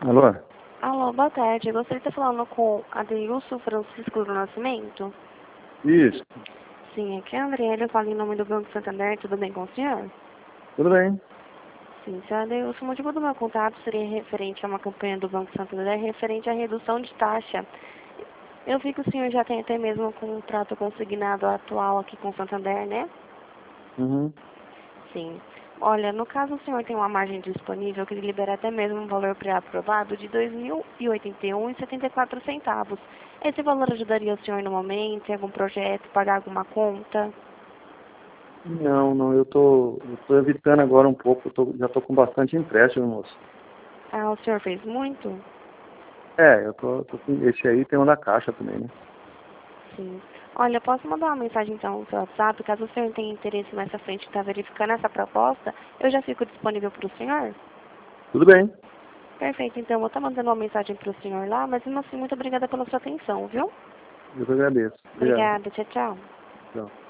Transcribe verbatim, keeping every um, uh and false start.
Alô? Alô, boa tarde. Gostaria de estar falando com Adeilson Francisco do Nascimento? Isso. Sim, aqui é a Andréia, eu falo em nome do Banco Santander, tudo bem com o senhor? Tudo bem? Sim, senhor Adeilson, o motivo do meu contato seria referente a uma campanha do Banco Santander referente à redução de taxa. Eu vi que o senhor já tem até mesmo um contrato consignado atual aqui com o Santander, né? Uhum. Sim. Olha, no caso o senhor tem uma margem disponível que libera até mesmo um valor pré-aprovado de dois mil e oitenta e um reais e setenta e quatro centavos. Esse valor ajudaria o senhor no momento, em algum projeto, pagar alguma conta? Não, não, eu tô, eu tô evitando agora um pouco, eu tô, já tô com bastante empréstimo, moço. Ah, o senhor fez muito? É, eu tô, tô com, esse aí tem um da Caixa também, né? Sim. Olha, eu posso mandar uma mensagem então no seu WhatsApp, caso o senhor tenha interesse nessa frente que está verificando essa proposta, eu já fico disponível para o senhor? Tudo bem. Perfeito, então eu vou estar mandando uma mensagem para o senhor lá, mas mesmo assim, muito obrigada pela sua atenção, viu? Eu que agradeço. Obrigado. Obrigada, tchau, tchau. Tchau.